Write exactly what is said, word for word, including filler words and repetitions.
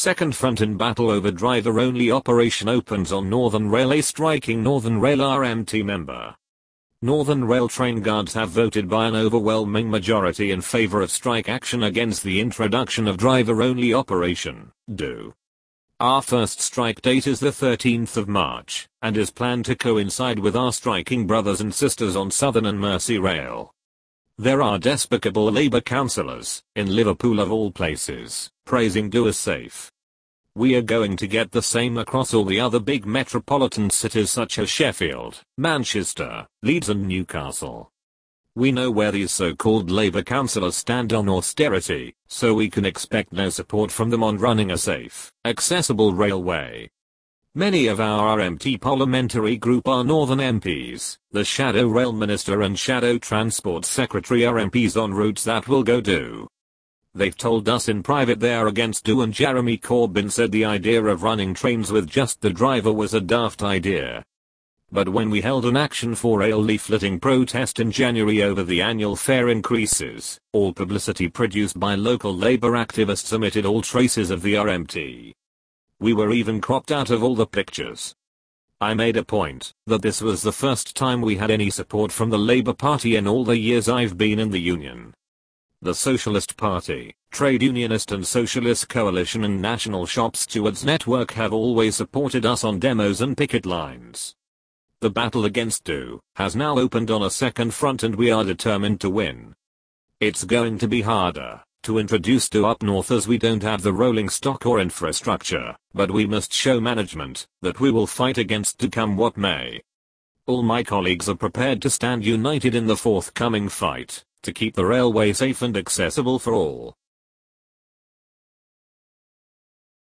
Second front in battle over driver-only operation opens on Northern Railway striking Northern Rail R M T member. Northern Rail train guards have voted by an overwhelming majority in favor of strike action against the introduction of driver-only operation, D O. Our first strike date is the thirteenth of March, and is planned to coincide with our striking brothers and sisters on Southern and Merseyrail. There are despicable Labour councillors, in Liverpool of all places, praising D O as safe. We are going to get the same across all the other big metropolitan cities such as Sheffield, Manchester, Leeds and Newcastle. We know where these so-called Labour councillors stand on austerity, so we can expect no support from them on running a safe, accessible railway. Many of our R M T parliamentary group are Northern M Ps, the Shadow Rail Minister and Shadow Transport Secretary are M Ps on routes that will go D O. They've told us in private they are against D O, and Jeremy Corbyn said the idea of running trains with just the driver was a daft idea. But when we held an Action for Rail leafleting protest in January over the annual fare increases, all publicity produced by local Labour activists omitted all traces of the R M T. We were even cropped out of all the pictures. I made a point that this was the first time we had any support from the Labour Party in all the years I've been in the union. The Socialist Party, Trade Unionist and Socialist Coalition and National Shop Stewards Network have always supported us on demos and picket lines. The battle against D O has now opened on a second front and we are determined to win. It's going to be harder to introduce D O up north as we don't have the rolling stock or infrastructure, but we must show management that we will fight against D O come what may. All my colleagues are prepared to stand united in the forthcoming fight to keep the railway safe and accessible for all.